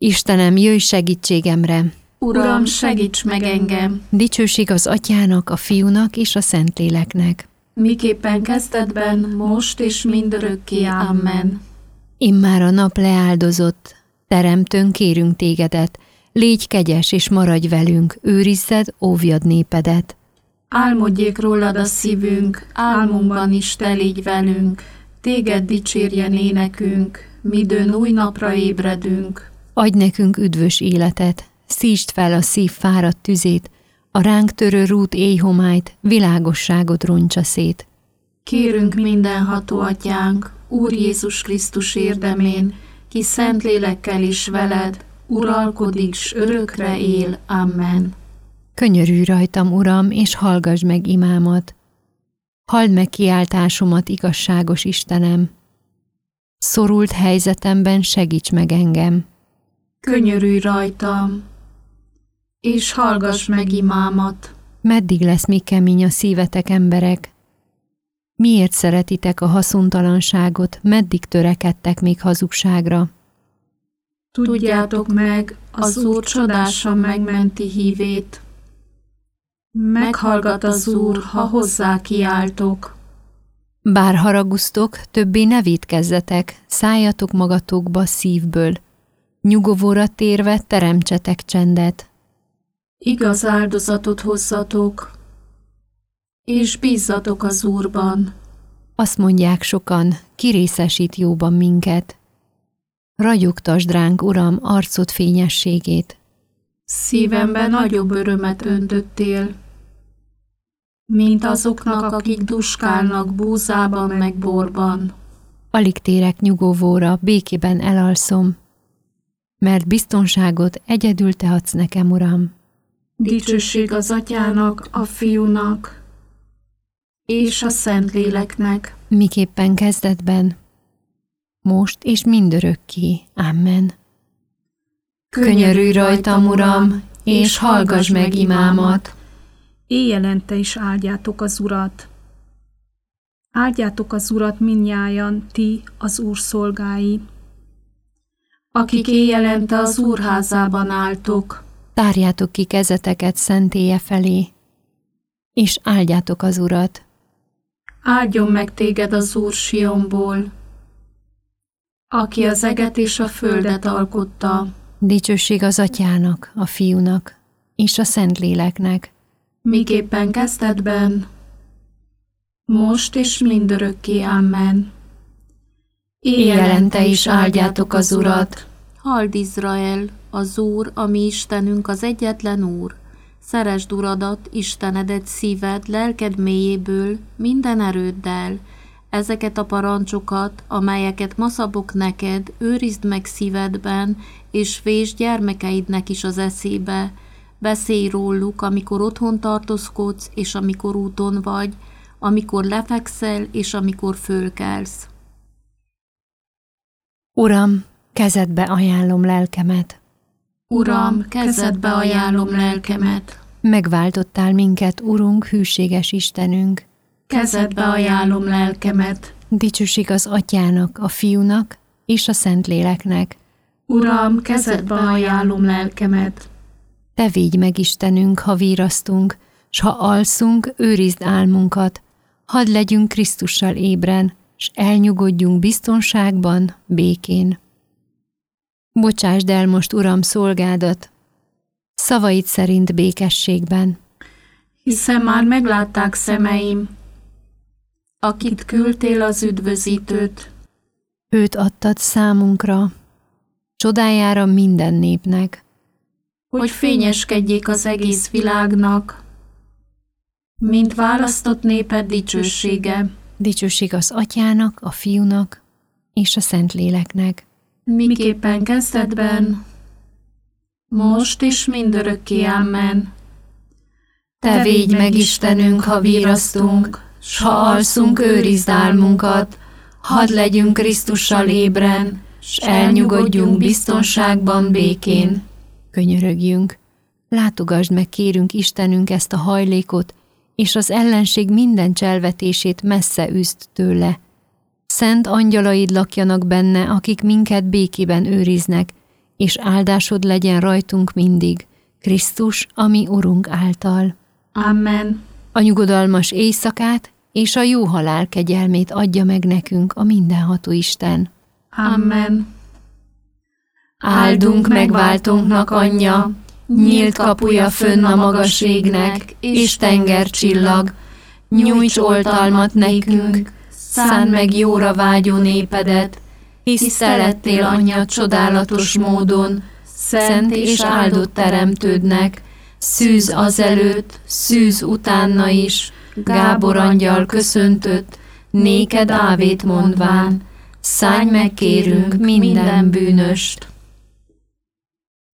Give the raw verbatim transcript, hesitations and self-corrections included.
Istenem, jöjj segítségemre! Uram, segíts meg engem! Dicsőség az Atyának, a Fiúnak és a Szentléleknek. Miképpen kezdetben, most és mindörökké. Amen. Immár a nap leáldozott, Teremtőn kérünk tégedet, légy kegyes és maradj velünk, őrizzed, óvjad népedet. Álmodjék rólad a szívünk, álmunkban is te légy velünk, téged dicsérjen énekünk, midőn új napra ébredünk. Adj nekünk üdvös életet, szítsd fel a szív fáradt tüzét, a ránk törő rút éjhomályt, világosságot roncsa szét. Kérünk mindenható Atyánk, Úr Jézus Krisztus érdemén, ki szent lélekkel is veled, uralkodik, s örökre él. Amen. Könyörülj rajtam, Uram, és hallgass meg imámat. Halld meg kiáltásomat, igazságos Istenem. Szorult helyzetemben segíts meg engem. Könyörülj rajtam, és hallgass meg imámat. Meddig lesz még kemény a szívetek, emberek? Miért szeretitek a haszontalanságot, meddig törekedtek még hazugságra? Tudjátok meg, az Úr csodásan megmenti hívét. Meghallgat az Úr, ha hozzá kiáltok. Bár haragusztok, többé ne vétkezzetek, szálljatok magatokba szívből. Nyugovóra térve teremtsetek csendet. Igaz áldozatot hozzatok, és bízzatok az Úrban. Azt mondják sokan, ki részesít jóban minket. Ragyogtasd ránk, Uram, arcod fényességét. Szívemben nagyobb örömet öntöttél, mint azoknak, akik duskálnak búzában meg borban. Alig térek nyugovóra, békében elalszom, mert biztonságot egyedül te adsz nekem, Uram. Dicsőség az Atyának, a Fiúnak és a Szentléleknek. Miképpen kezdetben, most és mindörökké. Amen. Könyörülj rajtam, Uram, és hallgass meg imámat. Éjjelente is áldjátok az Urat. Áldjátok az Urat mindnyájan, ti, az Úr szolgái, akik éjjelente az Úr házában álltok. Tárjátok ki kezeteket szentélye felé, és áldjátok az Urat. Áldjon meg téged az Úr Sionból, aki az eget és a földet alkotta. Dicsőség az Atyának, a Fiúnak és a Szentléleknek. Miképpen kezdetben, most és mindörökké. Amen. Éjjelente is áldjátok az Urat. Halld Izrael, az Úr, a mi Istenünk, az egyetlen Úr. Szeresd Uradat, Istenedet szíved, lelked mélyéből, minden erőddel. Ezeket a parancsokat, amelyeket ma szabok neked, őrizd meg szívedben, és vésd gyermekeidnek is az eszébe. Beszélj róluk, amikor otthon tartózkodsz, és amikor úton vagy, amikor lefekszel, és amikor fölkelsz. Uram, kezedbe ajánlom lelkemet. Uram, kezedbe ajánlom lelkemet. Megváltottál minket, Urunk, hűséges Istenünk. Kezedbe ajánlom lelkemet. Dicsőség az Atyának, a Fiúnak és a Szentléleknek. Uram, kezedbe ajánlom lelkemet. Te védj meg, Istenünk, ha virasztunk, s ha alszunk, őrizd álmunkat. Hadd legyünk Krisztussal ébren, s elnyugodjunk biztonságban, békén. Bocsásd el most, Uram, szolgádat, szavaid szerint békességben. Hiszen már meglátták szemeim, akit küldtél az üdvözítőt. Őt adtad számunkra, csodájára minden népnek. Hogy fényeskedjék az egész világnak, mint választott néped dicsősége. Dicsőség az Atyának, a Fiúnak és a Szentléleknek. Miképpen kezdetben, most és mindörökké. Amen. Te védj meg, Istenünk, ha virasztunk, s ha alszunk, őrizd álmunkat. Hadd legyünk Krisztussal ébren, s elnyugodjunk biztonságban, békén. Könyörögjünk, látogasd meg, kérünk, Istenünk, ezt a hajlékot, és az ellenség minden cselvetését messze üzd tőle. Szent angyalaid lakjanak benne, akik minket békében őriznek, és áldásod legyen rajtunk mindig, Krisztus, a mi Urunk által. Amen. A nyugodalmas éjszakát és a jó halál kegyelmét adja meg nekünk a mindenható Isten. Amen. Áldunk megváltónknak anyja, nyílt kapuja fönn a magas égnek, és tengercsillag, nyújts oltalmat nekünk, szánd meg jóra vágyó népedet, hisz te lettél anyja csodálatos módon, szent és áldott teremtődnek, szűz azelőtt, szűz utána is, Gábor angyal köszöntött, néked ávét mondván, szállj meg kérünk minden bűnöst.